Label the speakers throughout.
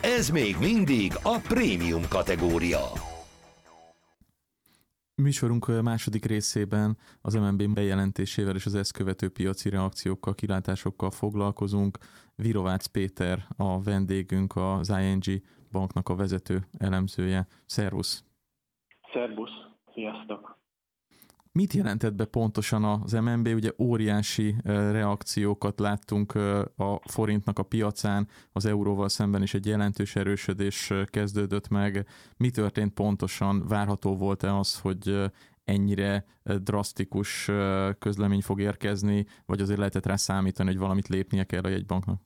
Speaker 1: Ez még mindig a prémium kategória.
Speaker 2: Műsorunk második részében az MNB bejelentésével és az ezt követő piaci reakciókkal, kilátásokkal foglalkozunk. Virovácz Péter a vendégünk, az ING banknak a vezető elemzője. Szervusz!
Speaker 3: Szervusz! Sziasztok!
Speaker 2: Mit jelentett be pontosan az MNB? Ugye óriási reakciókat láttunk a forintnak a piacán, az euróval szemben is egy jelentős erősödés kezdődött meg. Mi történt pontosan? Várható volt-e az, hogy ennyire drasztikus közlemény fog érkezni, vagy azért lehetett rá számítani, hogy valamit lépnie kell a jegybanknak?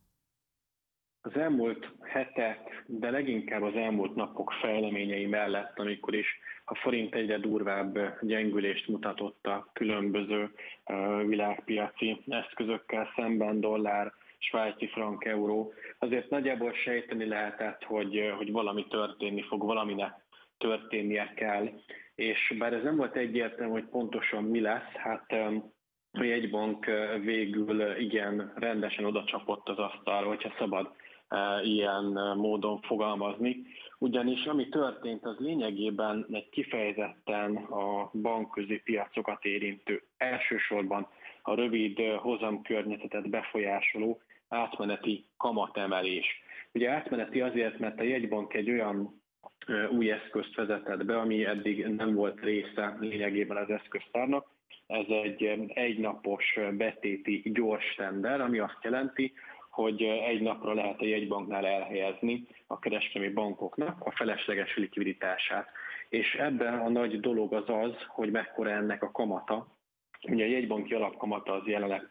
Speaker 3: Az elmúlt hetek, de leginkább az elmúlt napok fejleményei mellett, amikor is a forint egyre durvább gyengülést mutatott a különböző világpiaci eszközökkel szemben, dollár, svájci frank, euró, azért nagyjából sejteni lehetett, hogy valami történni fog, valaminek történnie kell. És bár ez nem volt egyértelmű, hogy pontosan mi lesz, hát a jegybank végül igen rendesen odacsapott az asztalra, hogyha szabad ilyen módon fogalmazni. Ugyanis ami történt, az lényegében egy kifejezetten a bankközi piacokat érintő, elsősorban a rövid hozamkörnyezetet befolyásoló átmeneti kamatemelés. Ugye átmeneti azért, mert a jegybank egy olyan új eszközt vezetett be, ami eddig nem volt része lényegében az eszköztárnak. Ez egy egynapos betéti gyors tender, ami azt jelenti, hogy egy napra lehet a jegybanknál elhelyezni a kereskedelmi bankoknak a felesleges likviditását. És ebben a nagy dolog az, hogy mekkora ennek a kamata. Ugye a jegybanki alapkamata az jelenleg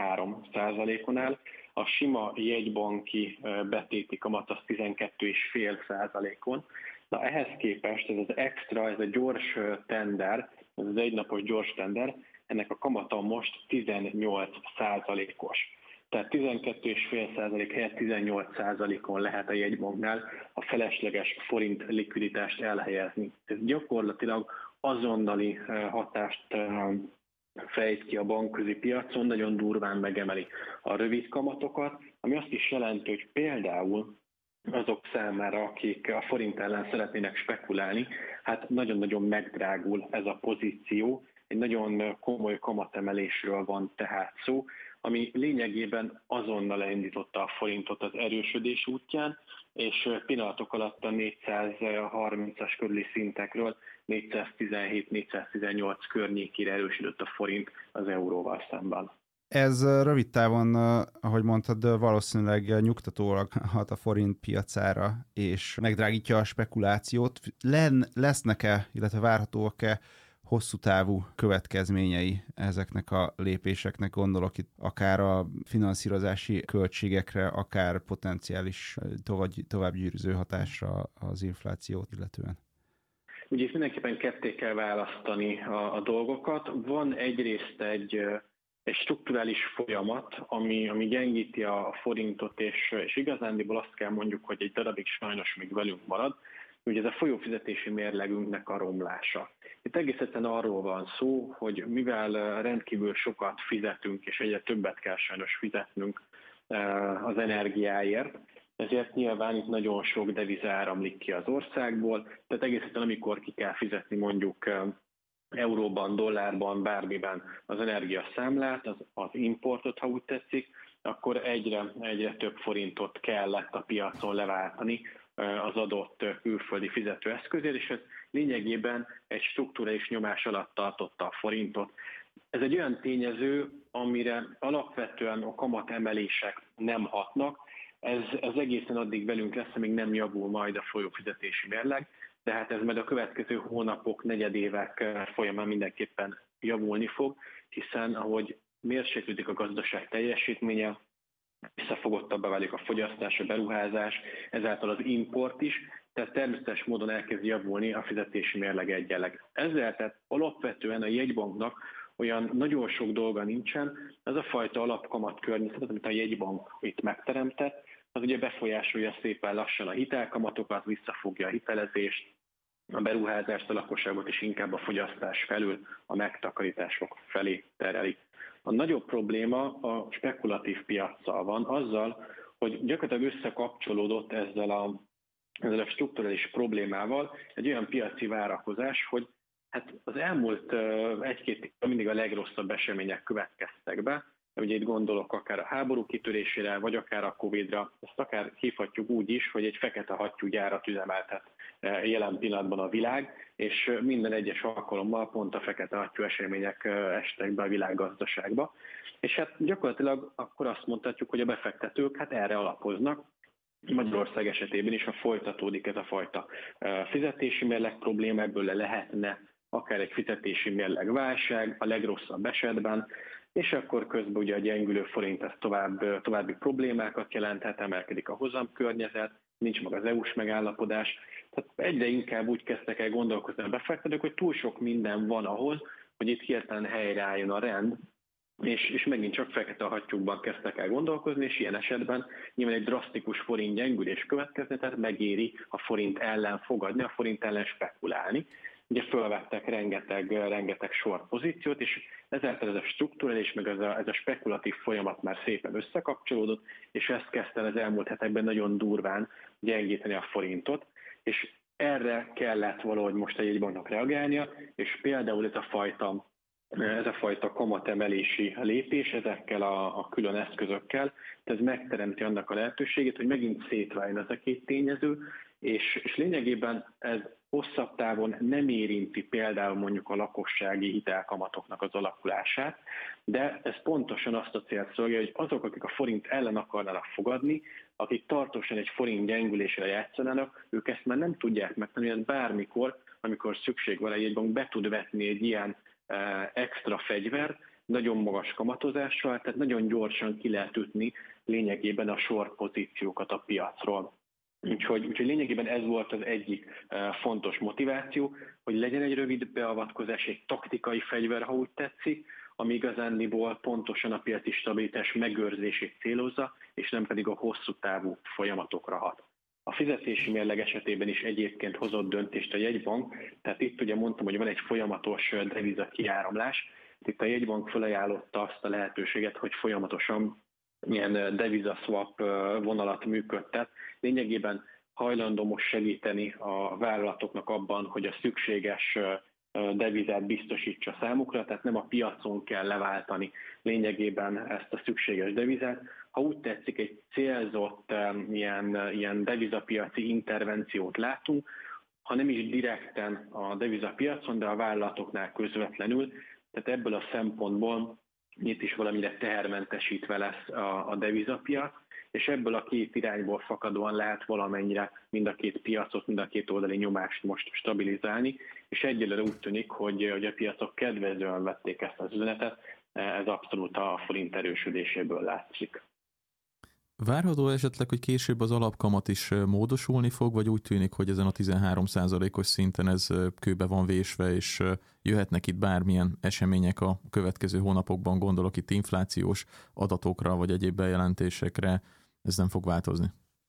Speaker 3: 13%-on áll, a sima jegybanki betéti kamat az 12,5%-on. Na ehhez képest ez az extra, ez a gyors tender, ez az egynapos gyors tender, ennek a kamata most 18%-os. Tehát 12,5% helyett 18%-on lehet a jegybanknál a felesleges forint likviditást elhelyezni. Ez gyakorlatilag azonnali hatást fejt ki a bankközi piacon, nagyon durván megemeli a rövid kamatokat, ami azt is jelenti, hogy például azok számára, akik a forint ellen szeretnének spekulálni, hát nagyon-nagyon megdrágul ez a pozíció, egy nagyon komoly kamatemelésről van tehát szó, ami lényegében azonnal elindította a forintot az erősödés útján, és pillanatok alatt a 430-as körüli szintekről 417-418 környékére erősödött a forint az euróval szemben.
Speaker 4: Ez rövid távon, ahogy mondtad, valószínűleg nyugtatólag hat a forint piacára, és megdrágítja a spekulációt. Lesznek-e, illetve várhatóak-e hosszú távú következményei ezeknek a lépéseknek? Gondolok itt akár a finanszírozási költségekre, akár potenciális továbbgyűrűző hatásra az inflációt illetően.
Speaker 3: Ugye itt mindenképpen ketté kell választani a dolgokat. Van egyrészt egy strukturális folyamat, ami gyengíti a forintot, és igazándiból azt kell mondjuk, hogy egy darabig sajnos még velünk marad, ugye ez a folyófizetési mérlegünknek a romlása. Itt egész egyszerűen arról van szó, hogy mivel rendkívül sokat fizetünk, és egyre többet kell sajnos fizetnünk az energiáért, ezért nyilván itt nagyon sok deviza áramlik ki az országból, tehát egész egyszerűen amikor ki kell fizetni mondjuk euróban, dollárban, bármiben az energiaszámlát, az importot, ha úgy tetszik, akkor egyre több forintot kellett a piacon leváltani az adott külföldi fizetőeszközért, és ez lényegében egy strukturális nyomás alatt tartotta a forintot. Ez egy olyan tényező, amire alapvetően a kamatemelések nem hatnak, ez egészen addig velünk lesz, amíg nem javul majd a folyófizetési mérleg, de hát ez majd a következő hónapok, negyedévek folyamán mindenképpen javulni fog, hiszen ahogy mérséklődik a gazdaság teljesítménye, visszafogottabbá válik a fogyasztás, a beruházás, ezáltal az import is, tehát természetes módon elkezd javulni a fizetési mérleg egyenleg. Ezzel tehát alapvetően a jegybanknak olyan nagyon sok dolga nincsen, ez a fajta alapkamat környezet, amit a jegybank itt megteremtett, az ugye befolyásolja szépen lassan a hitelkamatokat, visszafogja a hitelezést, a beruházást, a lakosságot és inkább a fogyasztás felül a megtakarítások felé tereli. A nagyobb probléma a spekulatív piaccal van, azzal, hogy gyakorlatilag összekapcsolódott ezzel a ezzel a strukturális problémával egy olyan piaci várakozás, hogy hát az elmúlt egy-két évben mindig a legrosszabb események következtek be. Ugye itt gondolok akár a háború kitörésére, vagy akár a Covid-ra, ezt akár hívhatjuk úgy is, hogy egy fekete hattyú gyárat üzemeltet jelen pillanatban a világ, és minden egyes alkalommal pont a fekete hattyú események estek be a világgazdaságba. És hát gyakorlatilag akkor azt mondhatjuk, hogy a befektetők hát erre alapoznak. Magyarország esetében is, ha folytatódik ez a fajta fizetési mérleg probléma, ebből lehetne akár egy fizetési mérleg válság, a legrosszabb esetben, és akkor közben ugye a gyengülő forint ez további problémákat jelenthet, emelkedik a hozamkörnyezet, nincs meg az EU-s megállapodás. Tehát egyre inkább úgy kezdtek el gondolkozni a befektetők, hogy túl sok minden van ahhoz, hogy itt hirtelen helyreálljon a rend, és megint csak fekete hattyúkban kezdtek el gondolkozni, és ilyen esetben nyilván egy drasztikus forint gyengülés következne, tehát megéri a forint ellen fogadni, a forint ellen spekulálni. Ugye fölvettek rengeteg short pozíciót, és ezáltal ez a strukturális, meg ez a spekulatív folyamat már szépen összekapcsolódott, és ezt kezdte az elmúlt hetekben nagyon durván gyengíteni a forintot, és erre kellett valahogy most a jegybanknak reagálnia, és például ez a fajta kamatemelési lépés ezekkel a külön eszközökkel, ez megteremti annak a lehetőségét, hogy megint szétváljon ez a két tényező, és lényegében ez hosszabb távon nem érinti például mondjuk a lakossági hitelkamatoknak az alakulását, de ez pontosan azt a célt szolgálja, hogy azok, akik a forint ellen akarnának fogadni, akik tartósan egy forint gyengülésre játszanának, ők ezt már nem tudják megtenni, hogy bármikor, amikor szükség van egy jegybank, be tud vetni egy ilyen extra fegyvert, nagyon magas kamatozással, tehát nagyon gyorsan ki lehet ütni lényegében a short pozíciókat a piacról. Úgyhogy lényegében ez volt az egyik fontos motiváció, hogy legyen egy rövid beavatkozás, egy taktikai fegyver, ha úgy tetszik, ami igazándiból pontosan a piaci stabilitás megőrzését célozza, és nem pedig a hosszú távú folyamatokra hat. A fizetési mérleg esetében is egyébként hozott döntést a jegybank, tehát itt ugye mondtam, hogy van egy folyamatos deviza kiáramlás, itt a jegybank felajánlotta azt a lehetőséget, hogy folyamatosan ilyen deviza swap vonalat működtet. Lényegében hajlandó most segíteni a vállalatoknak abban, hogy a szükséges devizát biztosítsa számukra, tehát nem a piacon kell leváltani lényegében ezt a szükséges devizát. Ha úgy tetszik, egy célzott ilyen devizapiaci intervenciót látunk, ha nem is direkten a devizapiacon, de a vállalatoknál közvetlenül, tehát ebből a szempontból itt is valamire tehermentesítve lesz a devizapiac, és ebből a két irányból fakadóan lehet valamennyire mind a két piacot, mind a két oldali nyomást most stabilizálni, és egyelőre úgy tűnik, hogy a piacok kedvezően vették ezt az üzenetet, ez abszolút a forint erősödéséből látszik.
Speaker 2: Várható esetleg, hogy később az alapkamat is módosulni fog, vagy úgy tűnik, hogy ezen a 13%-os szinten ez kőbe van vésve, és jöhetnek itt bármilyen események a következő hónapokban, gondolok itt inflációs adatokra, vagy egyéb bejelentésekre, ez nem fog változni?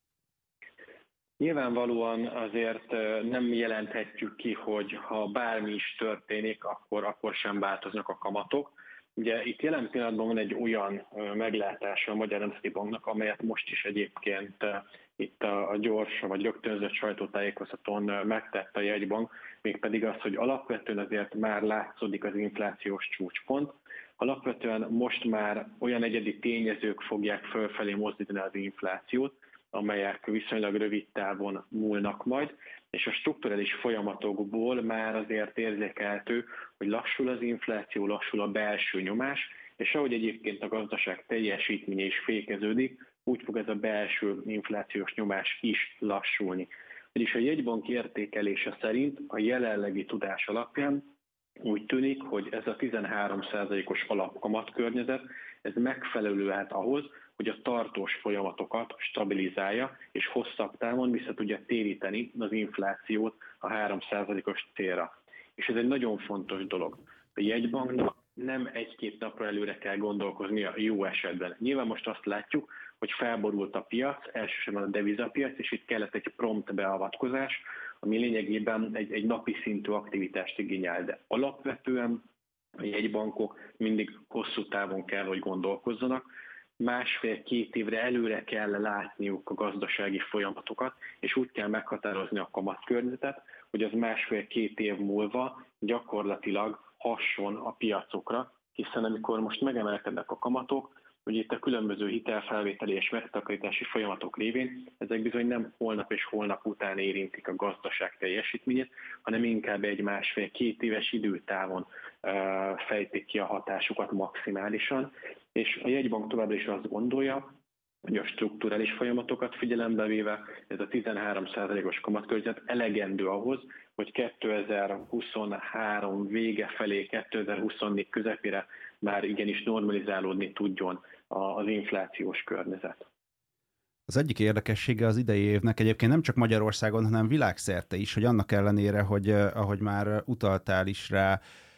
Speaker 3: Nyilvánvalóan azért nem jelenthetjük ki, hogy ha bármi is történik, akkor sem változnak a kamatok. Ugye itt jelen pillanatban van egy olyan meglátása a Magyar Nemzeti Banknak, amelyet most is egyébként itt a gyors vagy rögtönzött sajtótájékoztatón megtett a jegybank, mégpedig az, hogy alapvetően azért már látszódik az inflációs csúcspont. Alapvetően most már olyan egyedi tényezők fogják fölfelé mozdítani az inflációt, amelyek viszonylag rövid távon múlnak majd, és a strukturális folyamatokból már azért érzékelhető, hogy lassul az infláció, lassul a belső nyomás, és ahogy egyébként a gazdaság teljesítménye is fékeződik, úgy fog ez a belső inflációs nyomás is lassulni. Vagyis a jegybank értékelése szerint a jelenlegi tudás alapján úgy tűnik, hogy ez a 13%-os alapkamatkörnyezet, ez megfelelő lehet ahhoz, hogy a tartós folyamatokat stabilizálja, és hosszabb távon vissza tudja téríteni az inflációt a 3%-os célra. És ez egy nagyon fontos dolog. A jegybanknak nem egy-két napra előre kell gondolkozni a jó esetben. Nyilván most azt látjuk, hogy felborult a piac, elsősorban a devizapiac, és itt kellett egy prompt beavatkozás, ami lényegében egy napi szintű aktivitást igényel, de alapvetően a jegybankok mindig hosszú távon kell, hogy gondolkozzanak, másfél-két évre előre kell látniuk a gazdasági folyamatokat, és úgy kell meghatározni a kamatkörnyezetet, hogy az másfél-két év múlva gyakorlatilag hasson a piacokra, hiszen amikor most megemelkednek a kamatok, hogy itt a különböző hitelfelvételi és megtakarítási folyamatok révén ezek bizony nem holnap és holnap után érintik a gazdaság teljesítményét, hanem inkább egy másfél-két éves időtávon fejtik ki a hatásukat maximálisan, és a jegybank továbbra is azt gondolja, hogy a strukturális folyamatokat figyelembe véve ez a 13%-os kamatkörnyezet elegendő ahhoz, hogy 2023 vége felé, 2024 közepére már igenis normalizálódni tudjon az inflációs környezet.
Speaker 4: Az egyik érdekessége az idei évnek egyébként nem csak Magyarországon, hanem világszerte is, hogy annak ellenére, hogy ahogy már utaltál is rá,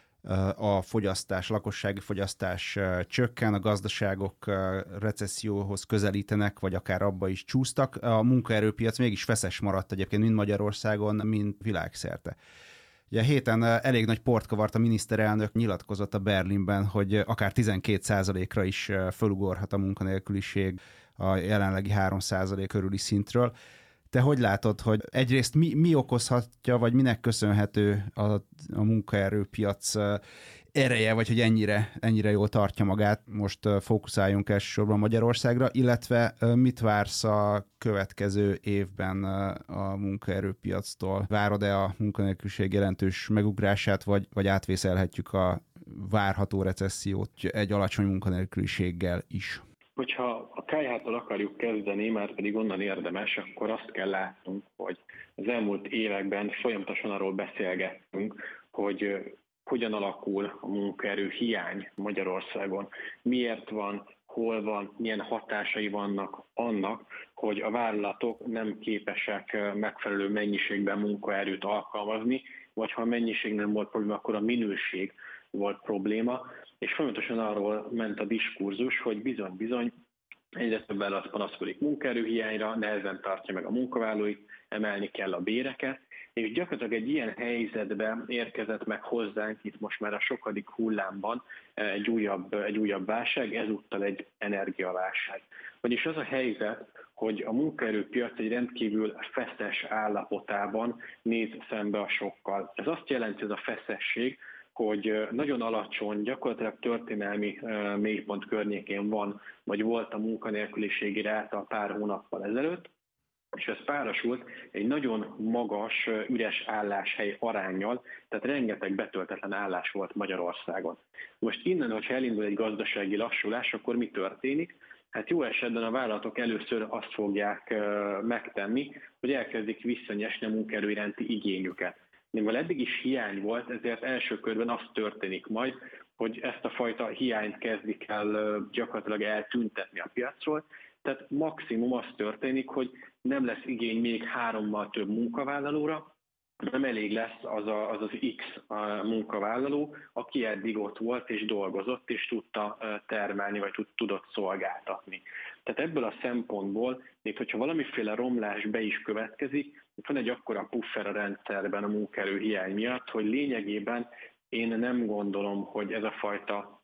Speaker 4: a fogyasztás, lakossági fogyasztás csökken, a gazdaságok recesszióhoz közelítenek, vagy akár abba is csúsztak, a munkaerőpiac mégis feszes maradt egyébként mind Magyarországon, mind világszerte. Ugye a héten elég nagy port kavart a miniszterelnök, nyilatkozott a Berlinben, hogy akár 12%-ra is fölugorhat a munkanélküliség a jelenlegi 3% körüli szintről. Te hogy látod, hogy egyrészt mi okozhatja, vagy minek köszönhető a munkaerőpiac ereje, vagy hogy ennyire jól tartja magát? Most fókuszáljunk elsősorban Magyarországra, illetve mit vársz a következő évben a munkaerőpiactól? Várod-e a munkanélküliség jelentős megugrását, vagy átvészelhetjük a várható recessziót egy alacsony munkanélküliséggel is?
Speaker 3: Hogyha a KH-tól akarjuk kezdeni, már pedig onnan érdemes, akkor azt kell látnunk, hogy az elmúlt években folyamatosan arról beszélgettünk, hogy hogyan alakul a munkaerő hiány Magyarországon, miért van, hol van, milyen hatásai vannak annak, hogy a vállalatok nem képesek megfelelő mennyiségben munkaerőt alkalmazni, vagy ha a mennyiség nem volt probléma, akkor a minőség volt probléma, és folyamatosan arról ment a diskurzus, hogy bizony, egyre több vállalat panaszkodik munkaerőhiányra, nehezen tartja meg a munkavállalóit, emelni kell a béreket, és gyakorlatilag egy ilyen helyzetben érkezett meg hozzánk itt most már a sokadik hullámban egy újabb válság, ezúttal egy energiaválság. Vagyis az a helyzet, hogy a munkaerőpiac egy rendkívül feszes állapotában néz szembe a sokkal. Ez azt jelenti, ez a feszesség, hogy nagyon alacsony, gyakorlatilag történelmi mélypont környékén van, vagy volt a munkanélküliségi ráta pár hónappal ezelőtt, és ez párosult egy nagyon magas üres álláshely aránnyal, tehát rengeteg betöltetlen állás volt Magyarországon. Most innen, hogyha elindul egy gazdasági lassulás, akkor mi történik? Hát jó esetben a vállalatok először azt fogják megtenni, hogy elkezdik visszanyesni a munkaerő iránti igényüket. Mivel eddig is hiány volt, ezért első körben az történik majd, hogy ezt a fajta hiányt kezdik el gyakorlatilag eltüntetni a piacról. Tehát maximum az történik, hogy nem lesz igény még 3-mal több munkavállalóra, nem elég lesz az X munkavállaló, aki eddig ott volt és dolgozott, és tudta termelni, vagy tudott szolgáltatni. Tehát ebből a szempontból, még hogyha valamiféle romlás be is következik, van egy akkora puffer a rendszerben a munkaerőhiány miatt, hogy lényegében én nem gondolom, hogy ez a fajta,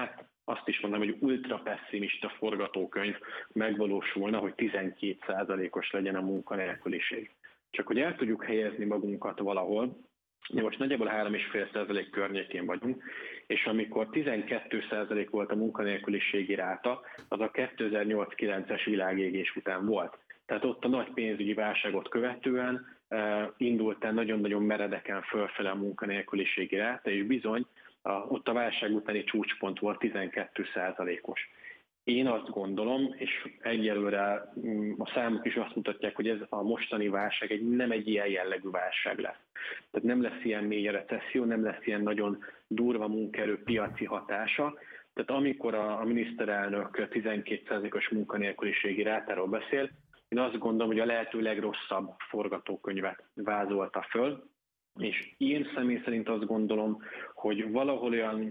Speaker 3: azt is mondom, hogy ultra pessimista forgatókönyv megvalósulna, hogy 12%-os legyen a munkanélküliség. Csak hogy el tudjuk helyezni magunkat valahol, most nagyjából 3,5% környékén vagyunk, és amikor 12% volt a munkanélküliségi ráta, az a 2008-9-es világégés után volt. Tehát ott a nagy pénzügyi válságot követően indult el nagyon-nagyon meredeken fölfele a munkanélküliségi ráta, és bizony ott a válság utáni csúcspont volt 12%-os. Én azt gondolom, és egyelőre a számok is azt mutatják, hogy ez a mostani válság nem egy ilyen jellegű válság lesz. Tehát nem lesz ilyen mély recesszió, nem lesz ilyen nagyon durva munkaerőpiaci hatása. Tehát amikor a miniszterelnök 12%-os munkanélküliségi rátáról beszél, én azt gondolom, hogy a lehető legrosszabb forgatókönyvet vázolta föl, és én személy szerint azt gondolom, hogy valahol olyan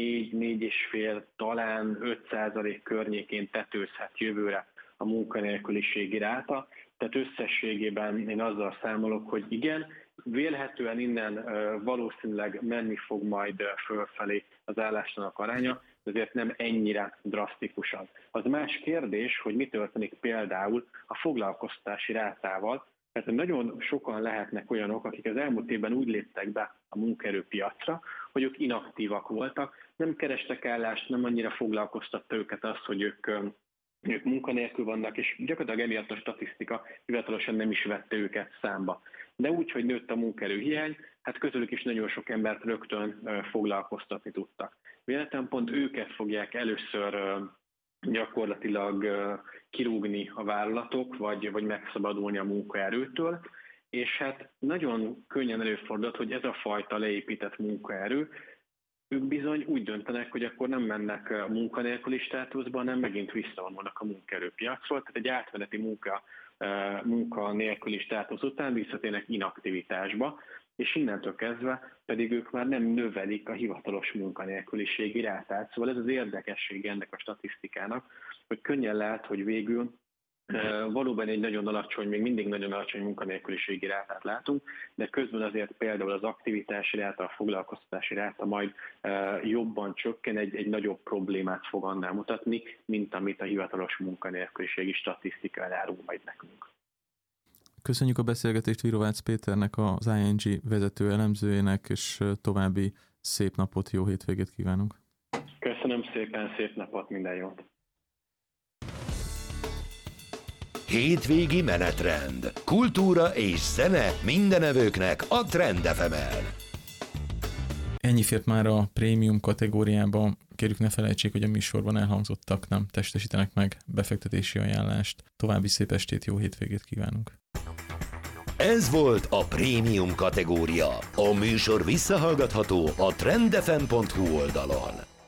Speaker 3: 4-4,5, talán 5% környékén tetőzhet jövőre a munkanélküliségi ráta. Tehát összességében én azzal számolok, hogy igen, vélhetően innen valószínűleg menni fog majd fölfelé az állástalanok aránya, ezért nem ennyire drasztikusan. Az más kérdés, hogy mi történik például a foglalkoztatási rátával, tehát nagyon sokan lehetnek olyanok, akik az elmúlt évben úgy léptek be a munkaerőpiacra, hogy ők inaktívak voltak, nem kerestek állást, nem annyira foglalkoztatta őket az, hogy ők munkanélkül vannak, és gyakorlatilag emiatt a statisztika hivatalosan nem is vette őket számba. De úgy, hogy nőtt a munkaerőhiány, hát közülük is nagyon sok embert rögtön foglalkoztatni tudtak. Véletlenül pont őket fogják először gyakorlatilag kirúgni a vállalatok, vagy megszabadulni a munkaerőtől, és hát nagyon könnyen előfordult, hogy ez a fajta leépített munkaerő, ők bizony úgy döntenek, hogy akkor nem mennek a munkanélküli státuszba, hanem megint visszavonulnak a munkaerőpiacról, tehát egy átmeneti munkanélküli státusz után visszatérnek inaktivitásba, és innentől kezdve pedig ők már nem növelik a hivatalos munkanélküliségi rátát. Szóval ez az érdekessége ennek a statisztikának, hogy könnyen lehet, hogy végül valóban egy nagyon alacsony, még mindig nagyon alacsony munkanélküliségi rátát látunk, de közben azért például az aktivitási ráta, a foglalkoztatási ráta majd jobban csökken, egy nagyobb problémát fog annál mutatni, mint amit a hivatalos munkanélküliségi statisztika elárul majd nekünk.
Speaker 2: Köszönjük a beszélgetést Virovácz Péternek, az ING vezető elemzőjének, és további szép napot, jó hétvégét kívánunk.
Speaker 3: Köszönöm szépen, szép napot, minden jót!
Speaker 1: Hétvégi menetrend. Kultúra és zene mindenevőknek a Trend FM-en.
Speaker 2: Ennyi fért már a prémium kategóriába. Kérjük, ne felejtsék, hogy a műsorban elhangzottak nem testesítenek meg befektetési ajánlást. További szép estét, jó hétvégét kívánunk.
Speaker 1: Ez volt a prémium kategória. A műsor visszahallgatható a trendfm.hu oldalon.